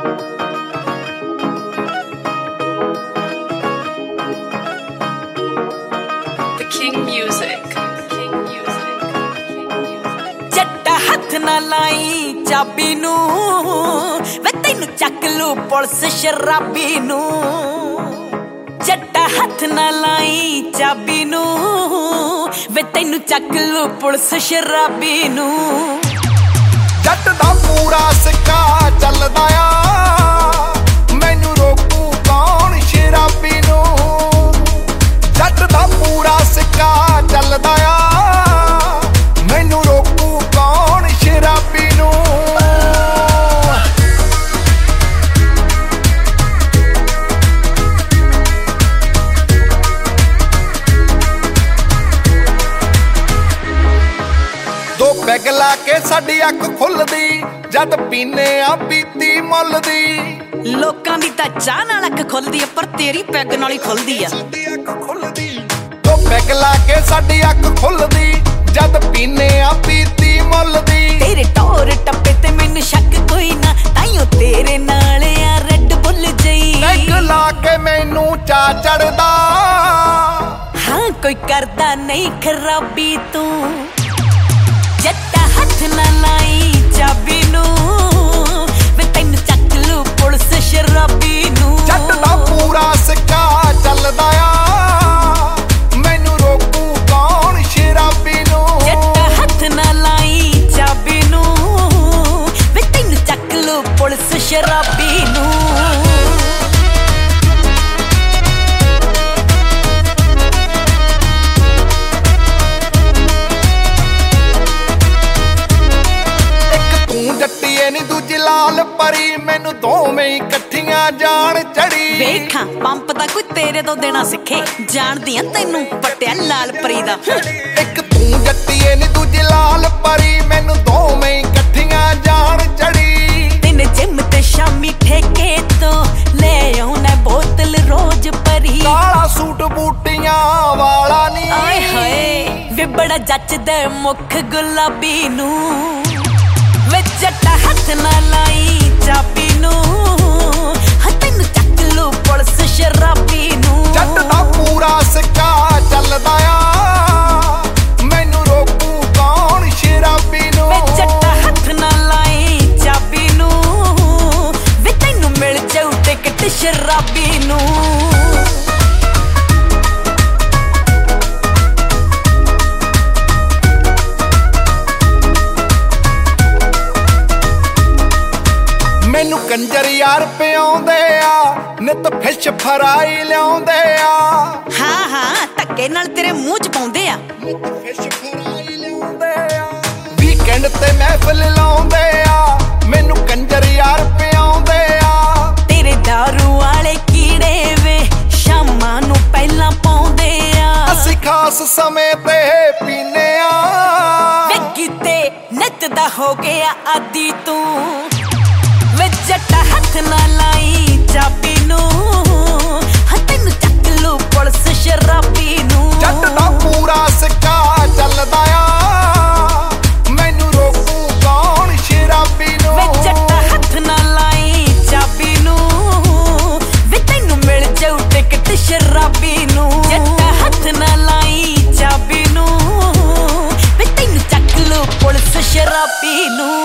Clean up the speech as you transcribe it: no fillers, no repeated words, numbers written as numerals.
जट्टा हथ ना लाई चाबी नू वे तैनू चक लू पुलिस शराबी नू। जट्टा हथ ना लाई चाबी नू वे तैनू चक लू पुलिस शराबी नू। जट दा पूरा सिक्का चलदा आ मैनू रोकू कौन शराबी नू। जट दा पूरा सिक्का चलदा आ मैनू रोकू कौन शराबी नू। दो पैग ला के साडी अख खुलदी जद पीने आ पीती मुल दी। लोकां दी तां चाह नाल अख खुलदी है पर तेरी पैग नाल ही खुलदी है। दो पैग ला के साडी अख खुलदी जद पीने आ पीती मुल दी। तेरे टोर टप्पे ते मैनू शक कोई ना ताइयों तेरे नाल आ रेड बुल जई। पैग ला के मैनू चा चढ़दा हाँ कोई करदा नहीं खराबी तू। जट्टा हथ ना लाई चाबी नू वे तैनू चक लू पुलिस शराबी नू। जट दा पूरा सिक्का चलदा आ मैनू रोकू कौन शराबी नू। जट्टा हथ ना लाई चाबी नू वे तैनू चक लू पुलिस शराबी नू। जट्टीए नी दूजी लाल परी मैनू दोवें इकट्ठियां जान चढ़ी। वेखां पंप दा कोई तेरे तो देना सिखे जानदी आ तैनू पट्टिया लाल परी दा। एक तू जट्टीए नी दूजी लाल परी मैनू दोवें इकट्ठियां जान चढ़ी। दिन जिम ते शामी ठेके तो ले आउना बोतल रोज परी। काला सूट बूटियां वाला नी आए हाय वे बड़ा जचदा मुख गुलाबी नू। वे जट्टा हथ ना लाई चाबी नू हाँ तैनू चक लू पुलिस शराबी नू। जट दा पूरा सिक्का चलदा आ मैनू रोकू कौन शराबी नू। वे जट्टा हथ ना लाई चाबी नू वे तैनू मिल जाऊ टिकट शराबी नू। मैनू कंजर यार पिआउंदे आ नित फिश फराई लिआउंदे आ। हाँ हाँ धक्के नाल तेरे मूंह च पाउंदे आ। नित फिश फराई लिआउंदे आ वीकेंड ते महफिल लाउंदे आ मैनू कंजर यार पिआउंदे आ। तेरे दारू वाले कीड़े वे शामां नू पहलां पाउंदे आ। असीं खास समय ते पीने आ वे कीते नित दा हो गया आदी तू। वे जट्टा हथ ना लाई चाबी नू हाँ तैनू चक लू पुलिस शराबी नू। जट दा पूरा सिक्का चलदा आ मैनू रोकू कौन शराबी नू। वे जट्टा हथ ना लाई चाबी नू वे तैनू मिल जाऊ टिकट शराबी नू। जट्टा हथ ना लाई चाबी नू वे तैनू चक लू पुलिस शराबी नू।